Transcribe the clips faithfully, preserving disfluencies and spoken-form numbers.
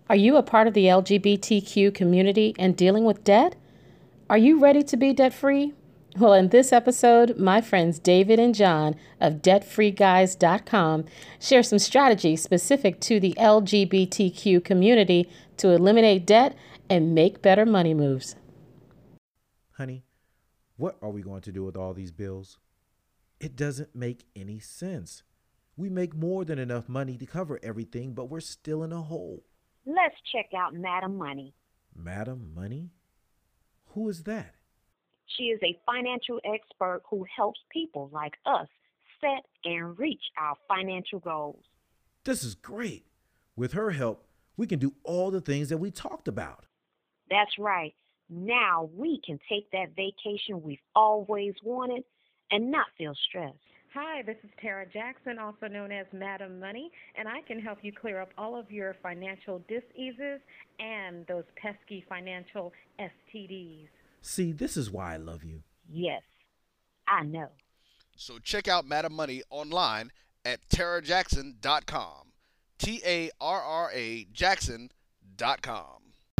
Are you a part of the L G B T Q community and dealing with debt? Are you ready to be debt-free? Well, in this episode, my friends David and John of debt free guys dot com share some strategies specific to the L G B T Q community to eliminate debt and make better money moves. Honey, what are we going to do with all these bills? It doesn't make any sense. We make more than enough money to cover everything, but we're still in a hole. Let's check out Madam Money. Madam Money? Who is that? She is a financial expert who helps people like us set and reach our financial goals. This is great. With her help, we can do all the things that we talked about. That's right. Now we can take that vacation we've always wanted and not feel stressed. Hi, this is Tara Jackson, also known as Madam Money, and I can help you clear up all of your financial diseases and those pesky financial S T Ds. See, this is why I love you. Yes, I know. So check out Madam Money online at tara jackson dot com. T A R R A Jackson dot com.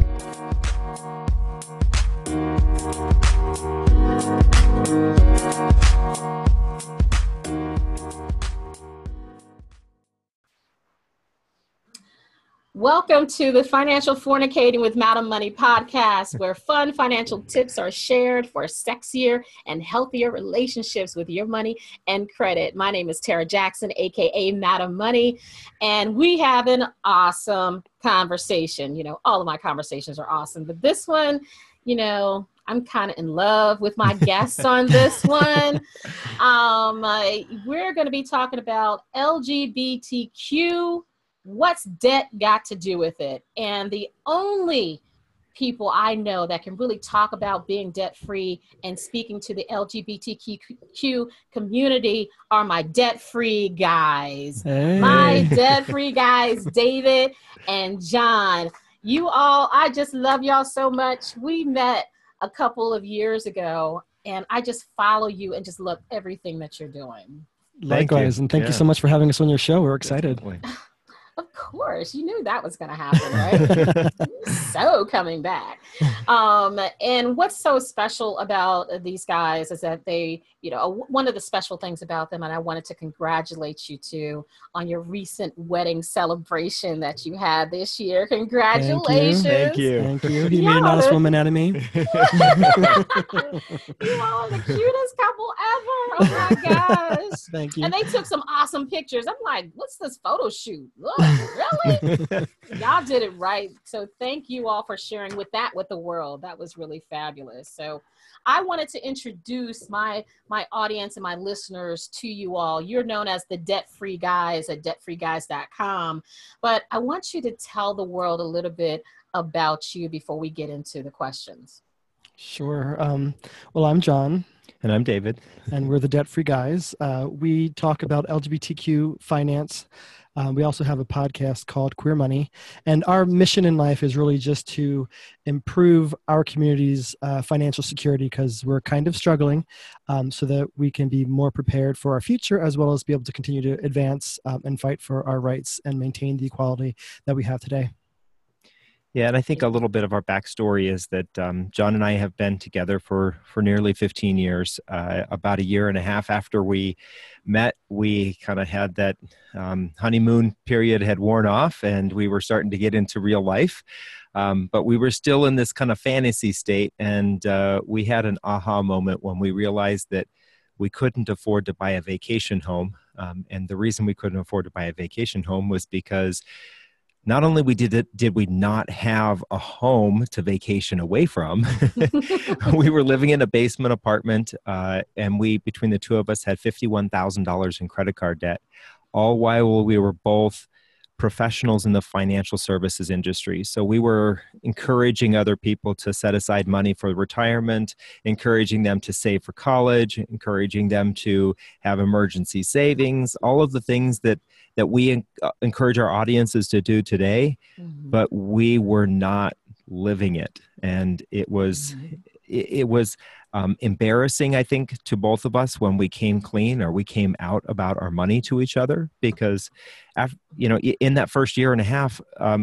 Welcome to the Financial Fornicating with Madam Money podcast, where fun financial tips are shared for sexier and healthier relationships with your money and credit. My name is Tara Jackson, aka Madam Money, and we have an awesome conversation. You know, all of my conversations are awesome, but this one, you know, I'm kind of in love with my guests on this one. Um, uh, we're going to be talking about L G B T Q. What's debt got to do with it? And the only people I know that can really talk about being debt-free and speaking to the L G B T Q community are my debt-free guys. Hey. My debt-free guys, David and John. You all, I just love y'all so much. We met a couple of years ago, and I just follow you and just love everything that you're doing. Likewise, and thank yeah. you so much for having us on your show. We're excited. Of course, you knew that was going to happen, right? So coming back. Um, and what's so special about these guys is that they, you know, one of the special things about them, and I wanted to congratulate you too on your recent wedding celebration that you had this year. Congratulations. Thank you. Thank you. Thank you. You made an honest woman out of me. You all are the cutest couple ever. Oh my gosh. Thank you. And they took some awesome pictures. I'm like, what's this photo shoot? Look, really? Y'all did it right. So thank you all for sharing with that with the world. That was really fabulous. So I wanted to introduce my my audience and my listeners to you all. You're known as the Debt Free Guys at debt free guys dot com, but I want you to tell the world a little bit about you before we get into the questions. Sure. Um, well, I'm John. And I'm David. And we're the Debt Free Guys. Uh, we talk about L G B T Q finance. Um, we also have a podcast called Queer Money. And our mission in life is really just to improve our community's uh, financial security, because we're kind of struggling, um, so that we can be more prepared for our future, as well as be able to continue to advance um, and fight for our rights and maintain the equality that we have today. Yeah, and I think a little bit of our backstory is that um, John and I have been together for, for nearly fifteen years. Uh, about a year and a half after we met, we kind of had that um, honeymoon period had worn off, and we were starting to get into real life. Um, but we were still in this kind of fantasy state, and uh, we had an aha moment when we realized that we couldn't afford to buy a vacation home. Um, and the reason we couldn't afford to buy a vacation home was because not only we did it, did we not have a home to vacation away from, we were living in a basement apartment, uh, and we, between the two of us, had fifty-one thousand dollars in credit card debt, all while we were both professionals in the financial services industry. So we were encouraging other people to set aside money for retirement, encouraging them to save for college, encouraging them to have emergency savings, all of the things that, that we uh, encourage our audiences to do today, mm-hmm. but we were not living it. And it was, mm-hmm. it, it was um, embarrassing, I think, to both of us when we came clean or we came out about our money to each other, because after, you know, in that first year and a half, um,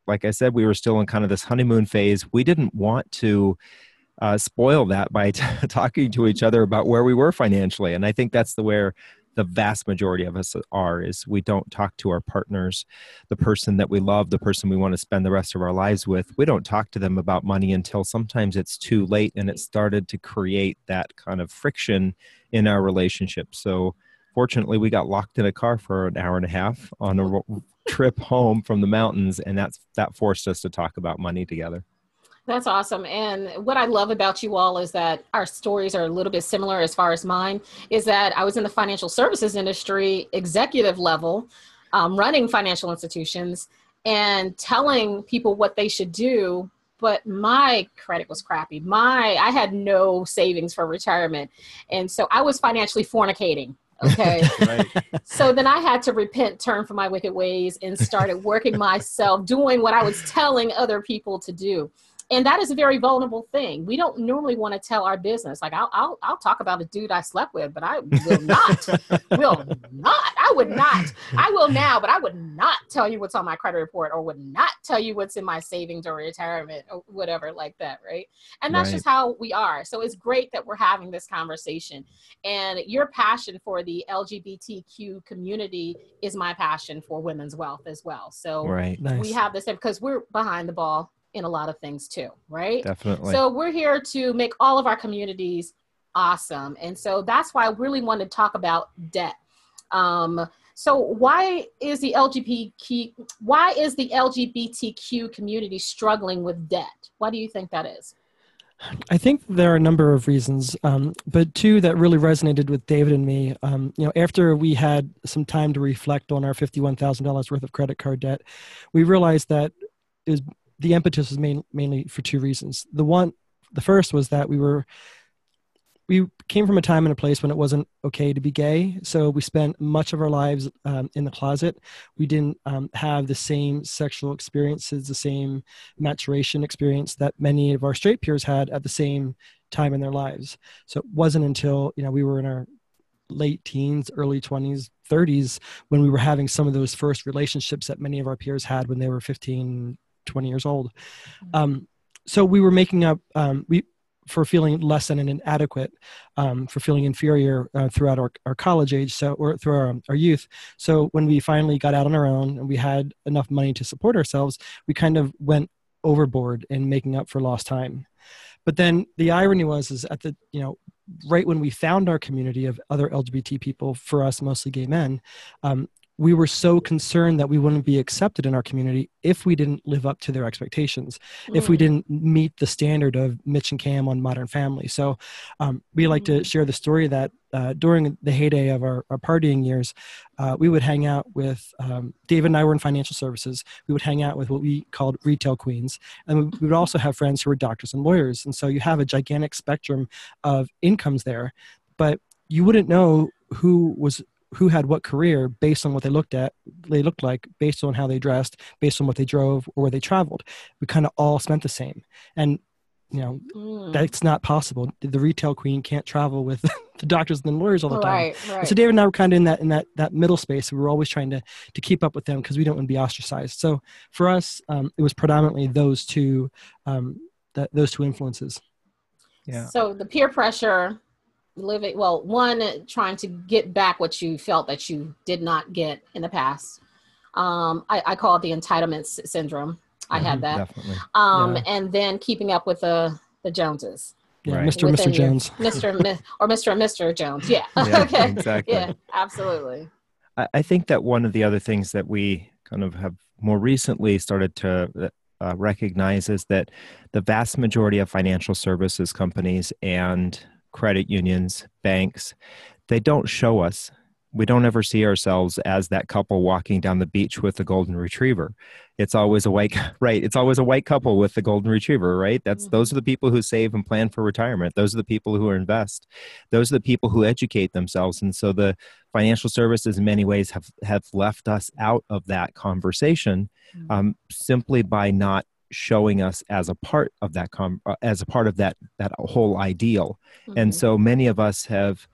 like I said, we were still in kind of this honeymoon phase. We didn't want to uh, spoil that by t- talking to each other about where we were financially. And I think that's the where the vast majority of us are, is we don't talk to our partners, the person that we love, the person we want to spend the rest of our lives with. We don't talk to them about money until sometimes it's too late, and it started to create that kind of friction in our relationship. So fortunately, we got locked in a car for an hour and a half on a ro- trip home from the mountains, and that's that forced us to talk about money together. That's awesome. And what I love about you all is that our stories are a little bit similar as far as mine, is that I was in the financial services industry, executive level, um, running financial institutions and telling people what they should do. But my credit was crappy. My, I had no savings for retirement. And so I was financially fornicating. Okay. Right. So then I had to repent, turn from my wicked ways, and started working myself, doing what I was telling other people to do. And that is a very vulnerable thing. We don't normally want to tell our business. Like I'll, I'll, I'll talk about a dude I slept with, but I will not, will not, I would not, I will now, but I would not tell you what's on my credit report, or would not tell you what's in my savings or retirement or whatever like that. Right. And that's Right. just how we are. So it's great that we're having this conversation, and your passion for the L G B T Q community is my passion for women's wealth as well. So Right. Nice. we have this because we're behind the ball in a lot of things too, right? Definitely. So we're here to make all of our communities awesome. And so that's why I really want to talk about debt. Um, so why is the L G B T Q, why is the L G B T Q community struggling with debt? Why do you think that is? I think there are a number of reasons, um, but two that really resonated with David and me. Um, you know, after we had some time to reflect on our fifty-one thousand dollars worth of credit card debt, we realized that it was the impetus was main, mainly for two reasons. The one, the first was that we were, we came from a time and a place when it wasn't okay to be gay. So we spent much of our lives um, in the closet. We didn't um, have the same sexual experiences, the same maturation experience that many of our straight peers had at the same time in their lives. So it wasn't until, you know, we were in our late teens, early twenties, thirties, when we were having some of those first relationships that many of our peers had when they were fifteen, twenty years old. Um, so we were making up um, we for feeling less than and inadequate, um, for feeling inferior uh, throughout our, our college age, so or through our, our youth. So when we finally got out on our own and we had enough money to support ourselves, we kind of went overboard in making up for lost time. But then the irony was, is at the, you know, right when we found our community of other L G B T people, for us, mostly gay men, um, we were so concerned that we wouldn't be accepted in our community if we didn't live up to their expectations, mm. if we didn't meet the standard of Mitch and Cam on Modern Family. So um, we like mm. to share the story that uh, during the heyday of our, our partying years, uh, we would hang out with, um, David and I were in financial services. We would hang out with what we called retail queens. And we would also have friends who were doctors and lawyers. And so you have a gigantic spectrum of incomes there, but you wouldn't know who was who had what career based on what they looked at, they looked like, based on how they dressed, based on what they drove or where they traveled. We kind of all spent the same. And, you know, mm. that's not possible. The retail queen can't travel with the doctors and the lawyers all the time. Right, right. And so David and I were kind of in that, in that, that middle space. We were always trying to, to keep up with them because we don't want to be ostracized. So for us, um, it was predominantly those two, um, that, those two influences. Yeah. So the peer pressure, living, well, one, trying to get back what you felt that you did not get in the past. Um, I, I call it the entitlement s- syndrome. I mm-hmm, had that. Definitely. Um, yeah. And then keeping up with the, the Joneses. Yeah, right. Mister Mister Jones. Mister or Mister and Mister Jones. Yeah. yeah okay. Exactly. Yeah, absolutely. I, I think that one of the other things that we kind of have more recently started to uh, recognize is that the vast majority of financial services companies and credit unions, banks, they don't show us. We don't ever see ourselves as that couple walking down the beach with the golden retriever. It's always a white, right? It's always a white couple with the golden retriever, right? That's mm-hmm. Those are the people who save and plan for retirement. Those are the people who invest. Those are the people who educate themselves. And so the financial services in many ways have, have left us out of that conversation mm-hmm. um, simply by not showing us as a part of that com- uh, as a part of that that whole ideal. Mm-hmm. And so many of us have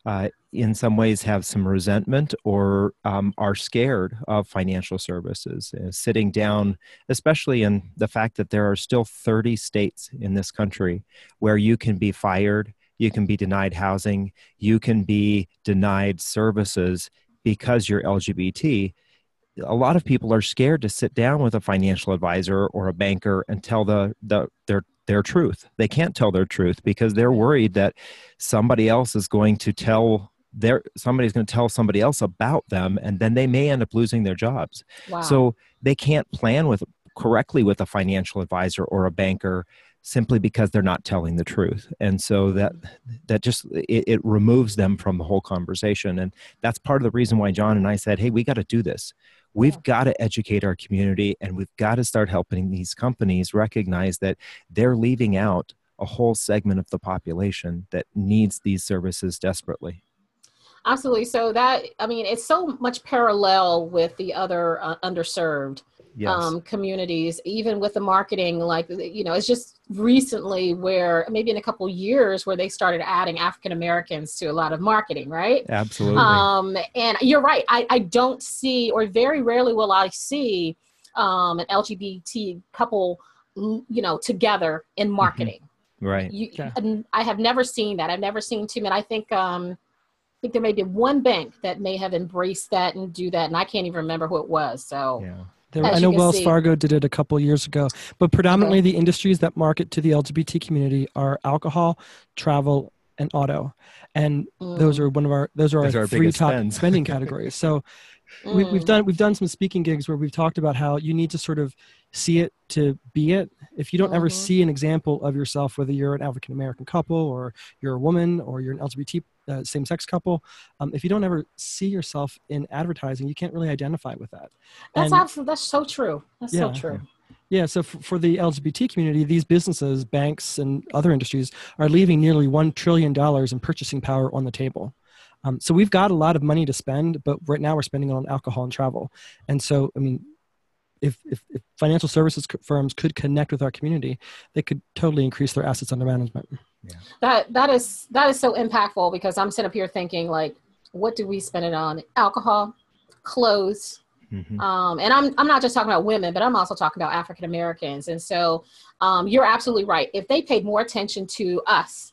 uh, in some ways have some resentment or um, are scared of financial services. Uh, sitting down, especially in the fact that there are still thirty states in this country where you can be fired, you can be denied housing, you can be denied services because you're L G B T. A lot of people are scared to sit down with a financial advisor or a banker and tell the, the their their truth. They can't tell their truth because they're worried that somebody else is going to tell their somebody's going to tell somebody else about them, and then they may end up losing their jobs. Wow. So they can't plan with correctly with a financial advisor or a banker simply because they're not telling the truth. And so that that just it, it removes them from the whole conversation. And that's part of the reason why John and I said, hey, we got to do this. We've got to educate our community, and we've got to start helping these companies recognize that they're leaving out a whole segment of the population that needs these services desperately. Absolutely. So that, I mean, it's so much parallel with the other uh, underserved Yes. um, communities, even with the marketing, like, you know, it's just recently where maybe in a couple years where they started adding African Americans to a lot of marketing, right? Absolutely. Um, and you're right. I, I don't see, or very rarely will I see um, an L G B T couple, you know, together in marketing. Mm-hmm. Right. You, Yeah. and I have never seen that. I've never seen too many. I think, um, I think there may be one bank that may have embraced that and do that. And I can't even remember who it was. So Yeah. There, As I you know can Wells see. Fargo did it a couple years ago, but predominantly Okay. the industries that market to the L G B T community are alcohol, travel, and auto, and those Mm. are one of our those are Those our are our three biggest top spends. spending categories. So we, we've Mm. done we've done some speaking gigs where we've talked about how you need to sort of see it to be it. If you don't ever Mhm. see an example of yourself, whether you're an African American couple or you're a woman or you're an L G B T uh, same sex couple, um, if you don't ever see yourself in advertising, you can't really identify with that. That's And- absolutely, that's so true. That's so Yeah. true. Yeah, so for, for the L G B T community, these businesses, banks, and other industries are leaving nearly one trillion dollars in purchasing power on the table. Um, so we've got a lot of money to spend, but right now we're spending it on alcohol and travel. And so, I mean, if, if, if financial services co- firms could connect with our community, they could totally increase their assets under management. That that is that is so impactful because I'm sitting up here thinking, like, what do we spend it on? Alcohol, clothes, Mhm. um, and I'm I'm not just talking about women, but I'm also talking about African Americans. And so um, you're absolutely right. If they paid more attention to us,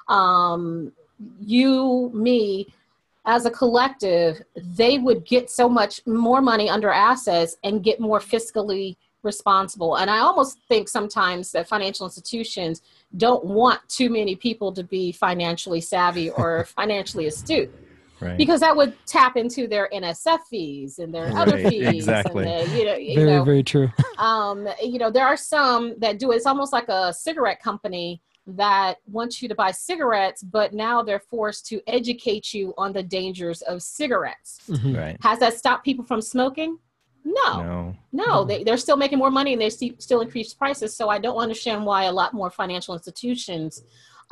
um, you, me, as a collective, they would get so much more money under assets and get more fiscally responsible. And I almost think sometimes that financial institutions don't want too many people to be financially savvy or financially astute, Right. because that would tap into their N S F fees and their other Right, fees. exactly. And the, you know, you Very, know, very true. um, you know, there are some that do it. It's almost like a cigarette company that wants you to buy cigarettes, but now they're forced to educate you on the dangers of cigarettes. Mhm. Right. Has that stopped people from smoking? No, no, No. they, they're still making more money and they st- still increase prices. So I don't understand why a lot more financial institutions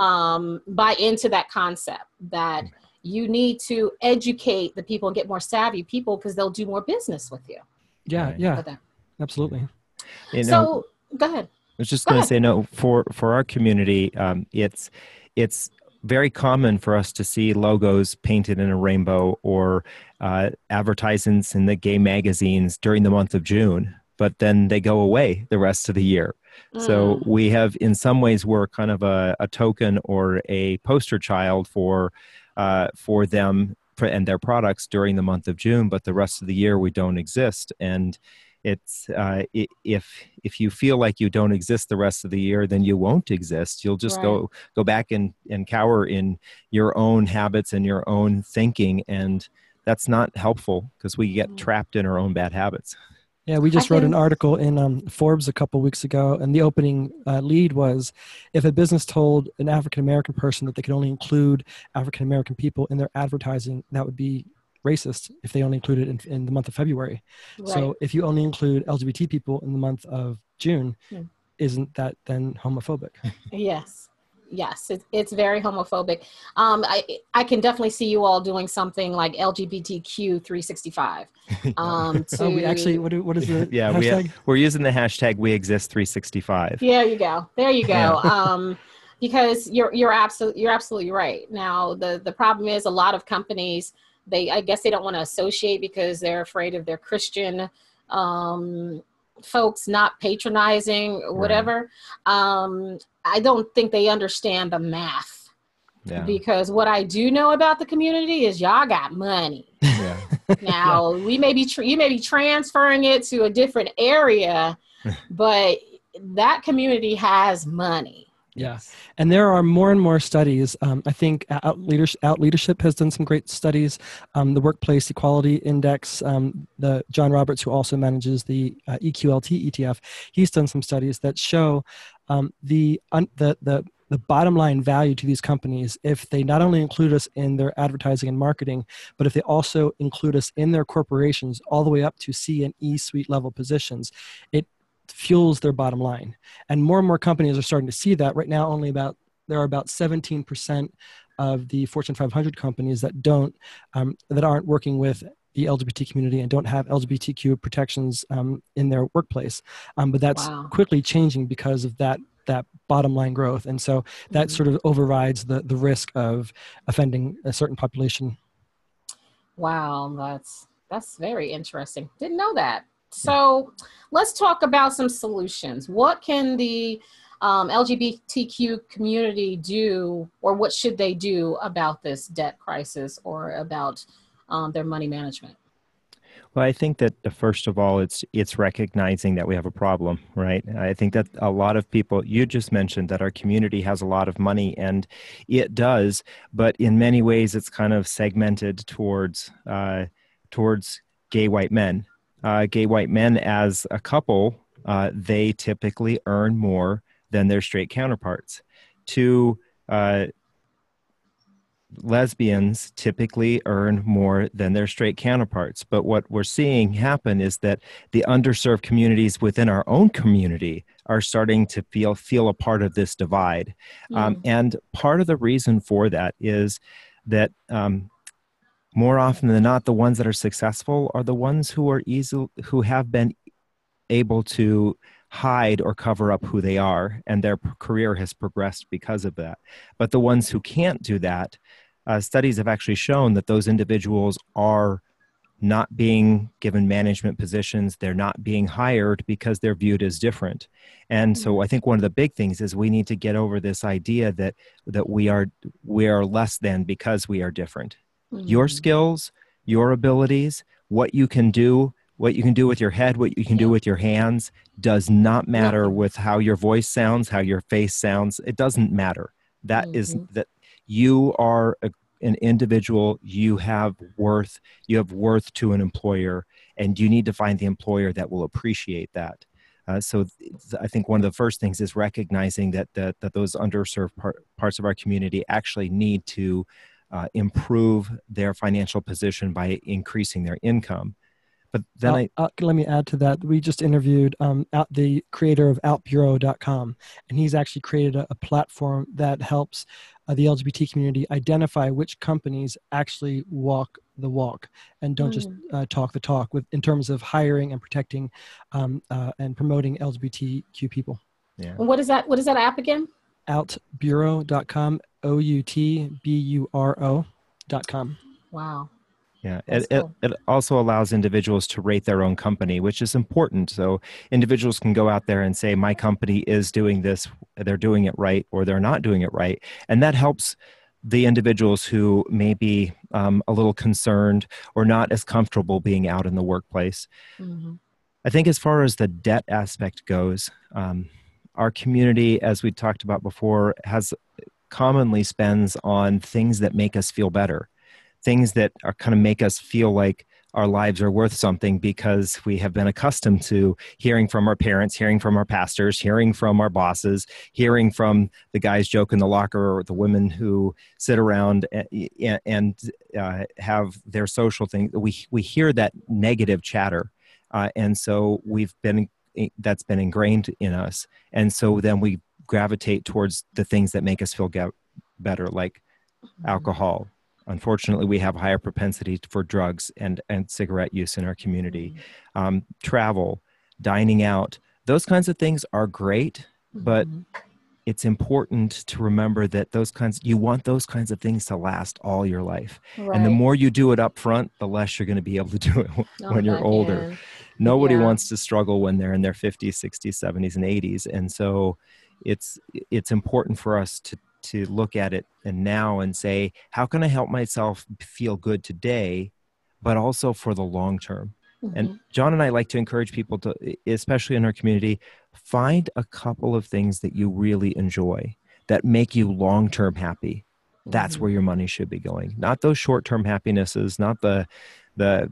um, buy into that concept that you need to educate the people and get more savvy people because they'll do more business with you. Yeah, Right. yeah, with that. absolutely. You know, So go ahead. I was just Go going to ahead. say, no, for, for our community, um, it's it's very common for us to see logos painted in a rainbow or uh, advertisements in the gay magazines during the month of June, but then they go away the rest of the year. So Mm. we have, in some ways, we're kind of a, a token or a poster child for uh, for them for, and their products during the month of June, but the rest of the year we don't exist. And it's uh, i- if if you feel like you don't exist the rest of the year, then you won't exist. You'll just Right. go go back and, and cower in your own habits and your own thinking, and that's not helpful because we get Mm. trapped in our own bad habits. Yeah, we just wrote can- an article in um, Forbes a couple weeks ago, and the opening uh, lead was, if a business told an African American person that they could only include African American people in their advertising, that would be racist if they only included it in, in the month of February. Right. So if you only include L G B T people in the month of June, Hmm. isn't that then homophobic? Yes. Yes, it, it's very homophobic. Um, I I can definitely see you all doing something like L G B T Q three sixty-five. Um, to, Oh, we actually, what, do- what is the Yeah, we hashtag? have, we're using the hashtag We Exist three sixty-five. There you go. There you go. Yeah. Um, because you're you're absolutely you're absolutely right. Now the the problem is a lot of companies, they I guess they don't want to associate because they're afraid of their Christian um, folks not patronizing or whatever. Right. Um, I don't think they understand the math. Yeah. Because what I do know about the community is y'all got money. Yeah. Now yeah. we may be tr- you may be transferring it to a different area, but that community has money. Yeah. And there are more and more studies. Um, I think Out Leadership, Out Leadership has done some great studies. Um, the Workplace Equality Index, um, the John Roberts, who also manages the uh, E Q L T E T F, he's done some studies that show um, the, un- the, the, the bottom line value to these companies if they not only include us in their advertising and marketing, but if they also include us in their corporations all the way up to C and E suite level positions. It fuels their bottom line. And more and more companies are starting to see that. Right now, only about there are about seventeen percent of the Fortune five hundred companies that don't um, that aren't working with the L G B T community and don't have L G B T Q protections um, in their workplace. Um, but that's wow. quickly changing because of that that bottom line growth. And so that mm-hmm. sort of overrides the the risk of offending a certain population. Wow, that's that's very interesting. Didn't know that. So let's talk about some solutions. What can the um, L G B T Q community do, or what should they do about this debt crisis or about um, their money management? Well, I think that uh, first of all, it's it's recognizing that we have a problem, right? I think that a lot of people, you just mentioned that our community has a lot of money, and it does, but in many ways it's kind of segmented towards uh, towards gay white men. Uh, gay white men as a couple, uh, they typically earn more than their straight counterparts. To uh, lesbians typically earn more than their straight counterparts. But what we're seeing happen is that the underserved communities within our own community are starting to feel feel a part of this divide. Mm. Um, and part of the reason for that is that um, more often than not, the ones that are successful are the ones who are easy, who have been able to hide or cover up who they are, and their career has progressed because of that. But the ones who can't do that, uh, studies have actually shown that those individuals are not being given management positions. They're not being hired because they're viewed as different. And mm-hmm. so I think one of the big things is we need to get over this idea that that we are we are less than because we are different. Mm-hmm. Your skills, your abilities, what you can do, what you can do with your head, what you can do with your hands does not matter Nothing. With how your voice sounds, how your face sounds. It doesn't matter. That mm-hmm. is that you are a, an individual. You have worth. You have worth to an employer, and you need to find the employer that will appreciate that. Uh, so th- I think one of the first things is recognizing that that, that those underserved par- parts of our community actually need to Uh, improve their financial position by increasing their income. But then uh, I uh, let me add to that. We just interviewed um, out the creator of out bureau dot com, and he's actually created a, a platform that helps uh, the L G B T community identify which companies actually walk the walk and don't mm. just uh, talk the talk with in terms of hiring and protecting um, uh, and promoting L G B T Q people. Yeah. What is that? What is that app again? out bureau dot com, O U T B U R O dot com. Wow. Yeah, it, cool. it, it also allows individuals to rate their own company, which is important. So individuals can go out there and say, my company is doing this, they're doing it right, or they're not doing it right. And that helps the individuals who may be um, a little concerned or not as comfortable being out in the workplace. Mm-hmm. I think as far as the debt aspect goes, um, our community, as we talked about before, has commonly spends on things that make us feel better, things that are kind of make us feel like our lives are worth something because we have been accustomed to hearing from our parents, hearing from our pastors, hearing from our bosses, hearing from the guys joke in the locker or the women who sit around and, and uh, have their social thing. We, we hear that negative chatter. Uh, and so we've been that's been ingrained in us. And so then we gravitate towards the things that make us feel get better, like alcohol. Unfortunately, we have a higher propensity for drugs and, and cigarette use in our community. Um, travel, dining out, those kinds of things are great, but it's important to remember that those kinds, you want those kinds of things to last all your life. Right. And the more you do it up front, the less you're going to be able to do it Oh, when you're back older. in. Nobody Yeah. wants to struggle when they're in their fifties, sixties, seventies, and eighties. And so it's it's important for us to to look at it and now and say, how can I help myself feel good today, but also for the long term? Mhm. And John and I like to encourage people to, especially in our community, find a couple of things that you really enjoy that make you long-term happy. That's Mhm. where your money should be going. Not those short-term happinesses, not the the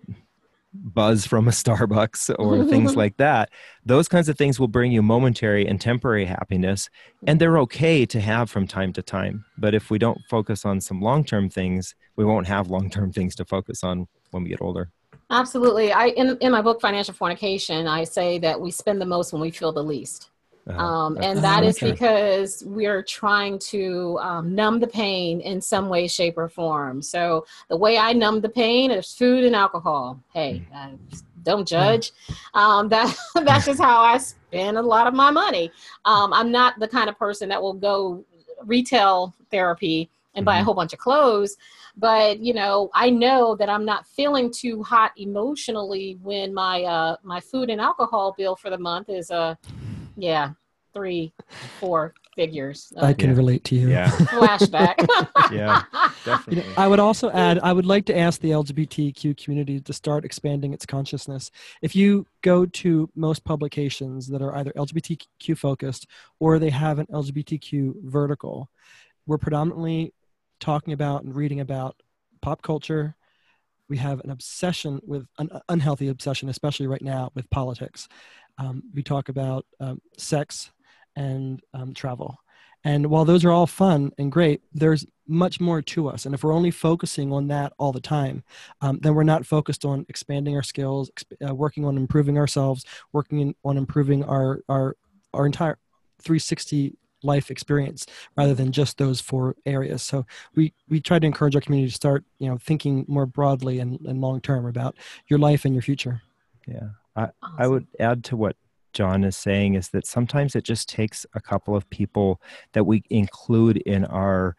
buzz from a Starbucks or things like that. Those kinds of things will bring you momentary and temporary happiness, and they're okay to have from time to time. But if we don't focus on some long-term things, we won't have long-term things to focus on when we get older. Absolutely. I in in my book Financial Fornication, I say that we spend the most when we feel the least. Uh, Um, that's and Oh, that so is okay. true. because we're trying to um, numb the pain in some way, shape, or form. So the way I numb the pain is food and alcohol. Hey, uh, don't judge. Um, that that's just how I spend a lot of my money. Um, I'm not the kind of person that will go retail therapy and buy a Mhm. whole bunch of clothes. But, you know, I know that I'm not feeling too hot emotionally when my uh, my food and alcohol bill for the month is uh, yeah, three, four figures. I Uh, can Yeah. relate to you. Yeah. flashback. Yeah, You know, definitely. I would also add, I would like to ask the L G B T Q community to start expanding its consciousness. If you go to most publications that are either L G B T Q focused or they have an L G B T Q vertical, we're predominantly talking about and reading about pop culture. We have an obsession with an unhealthy obsession, especially right now with politics. Um, we talk about um, sex and um, travel. And while those are all fun and great, there's much more to us. And if we're only focusing on that all the time, um, then we're not focused on expanding our skills, exp- uh, working on improving ourselves, working in, on improving our, our, our entire three sixty life experience rather than just those four areas. So we, we try to encourage our community to start, you know, thinking more broadly and, and long-term about your life and your future. Yeah. I, I Awesome. would add to what John is saying is that sometimes it just takes a couple of people that we include in our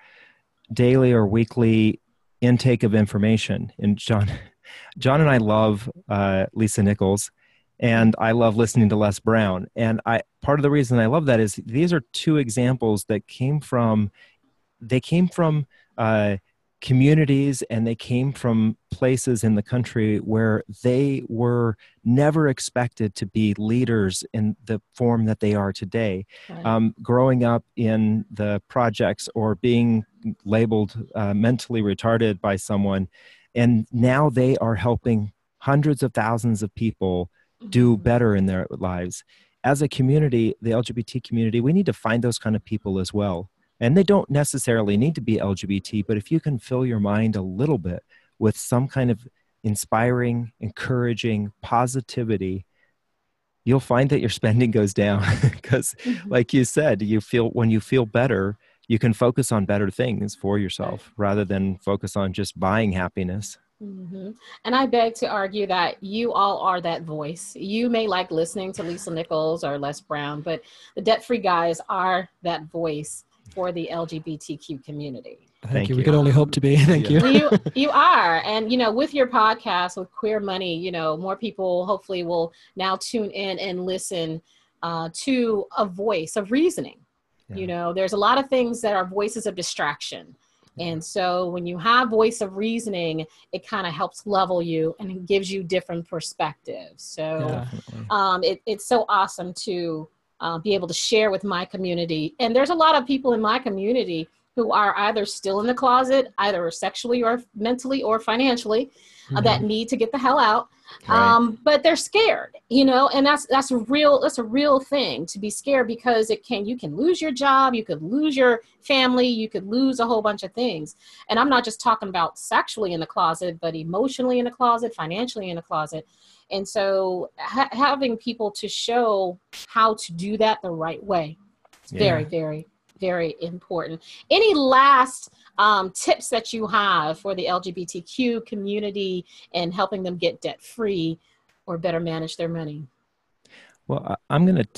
daily or weekly intake of information. And John, John and I love uh, Lisa Nichols, and I love listening to Les Brown. And I part of the reason I love that is these are two examples that came from they came from uh, communities, and they came from places in the country where they were never expected to be leaders in the form that they are today. Right. Um, growing up in the projects or being labeled uh, mentally retarded by someone, and now they are helping hundreds of thousands of people do Mhm. better in their lives. As a community, the L G B T community, we need to find those kind of people as well. And they don't necessarily need to be L G B T, but if you can fill your mind a little bit with some kind of inspiring, encouraging positivity, you'll find that your spending goes down. Because Mhm. like you said, you feel when you feel better, you can focus on better things for yourself rather than focus on just buying happiness. Mhm. And I beg to argue that you all are that voice. You may like listening to Lisa Nichols or Les Brown, but the Debt-Free Guys are that voice for the L G B T Q community. Thank, Thank you. We you. could only hope Um, to be. Thank Yeah. you. you you are, and you know, with your podcast with Queer Money, you know, more people hopefully will now tune in and listen uh, to a voice of reasoning. Yeah. You know, there's a lot of things that are voices of distraction. And so when you have voice of reasoning, it kind of helps level you and it gives you different perspectives. So Yeah. Definitely. um, it, it's so awesome to uh, be able to share with my community. And there's a lot of people in my community who are either still in the closet, either sexually or mentally or financially, uh, that Mhm. need to get the hell out. Right. Um, but they're scared, you know, and that's that's a real that's a real thing to be scared, because it can you can lose your job, you could lose your family, you could lose a whole bunch of things. And I'm not just talking about sexually in the closet, but emotionally in the closet, financially in the closet. And so ha- having people to show how to do that the right way, it's Yeah. very, very, very important. Any last um, tips that you have for the L G B T Q community and helping them get debt free or better manage their money? Well, I- I'm going to ta-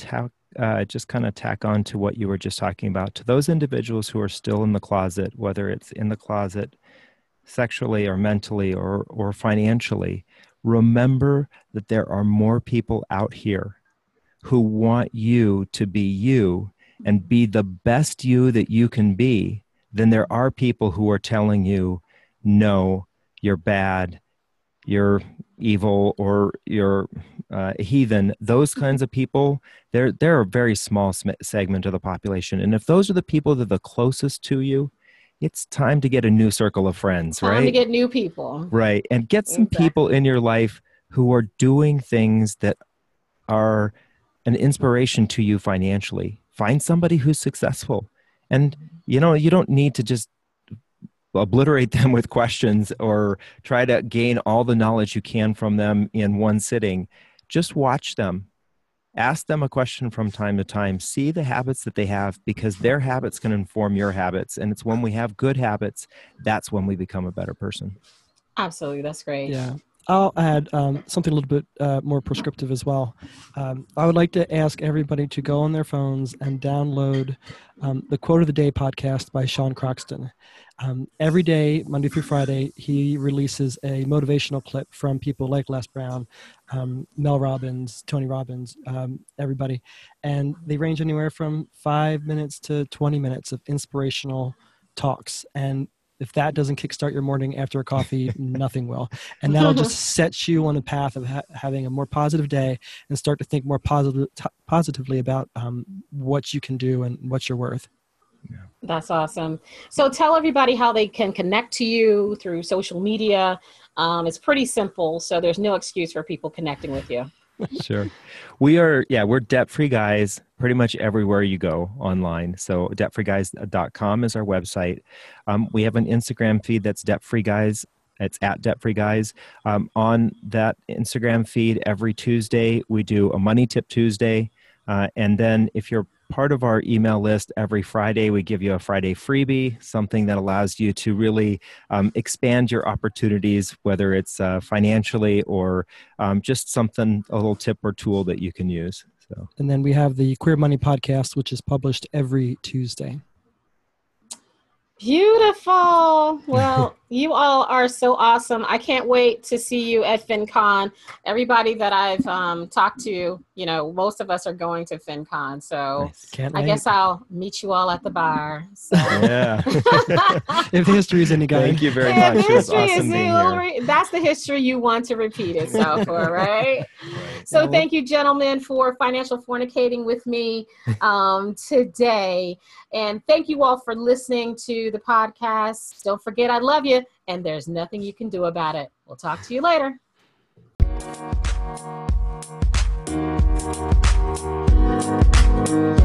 uh, just kind of tack on to what you were just talking about. To those individuals who are still in the closet, whether it's in the closet sexually or mentally or, or financially, remember that there are more people out here who want you to be you and be the best you that you can be than there are people who are telling you, no, you're bad, you're evil, or you're uh, a heathen. Those kinds of people, they're, they're a very small sm- segment of the population. And if those are the people that are the closest to you, it's time to get a new circle of friends, Time right? to get new people. Right. And get some Exactly. people in your life who are doing things that are an inspiration to you financially. Find somebody who's successful. And, you know, you don't need to just obliterate them with questions or try to gain all the knowledge you can from them in one sitting. Just watch them. Ask them a question from time to time. See the habits that they have, because their habits can inform your habits. And it's when we have good habits, that's when we become a better person. Absolutely. That's great. Yeah. I'll add um, something a little bit uh, more prescriptive as well. Um, I would like to ask everybody to go on their phones and download um, the Quote of the Day podcast by Sean Croxton. Um, every day, Monday through Friday, he releases a motivational clip from people like Les Brown, um, Mel Robbins, Tony Robbins, um, everybody. And they range anywhere from five minutes to twenty minutes of inspirational talks. And if that doesn't kickstart your morning after a coffee, nothing will. And that'll just set you on a path of ha- having a more positive day and start to think more positive, t- positively about um, what you can do and what you're worth. That's awesome. So tell everybody how they can connect to you through social media. Um, it's pretty simple, so there's no excuse for people connecting with you. Sure. We are, yeah, we're debt-free guys pretty much everywhere you go online. So debt free guys dot com is our website. Um, we have an Instagram feed that's debt-free guys. It's at debt-free guys. Um, on that Instagram feed, every Tuesday, we do a Money Tip Tuesday. Uh, and then if you're part of our email list, every Friday, we give you a Friday freebie, something that allows you to really um, expand your opportunities, whether it's uh, financially or um, just something, a little tip or tool that you can use. So. And then we have the Queer Money podcast, which is published every Tuesday. Beautiful. Well, you all are so awesome. I can't wait to see you at FinCon. Everybody that I've um, talked to, you know, most of us are going to FinCon. So Nice. Can't I wait. guess I'll meet you all at the bar. So. Yeah. If the history is any guide. Thank you very Yeah, much. the It was history is awesome being you'll here. re- that's the history you want to repeat itself for, right? So Yeah, thank you, gentlemen, for financial fornicating with me um, today. And thank you all for listening to the podcast. Don't forget, I love you, and there's nothing you can do about it. We'll talk to you later.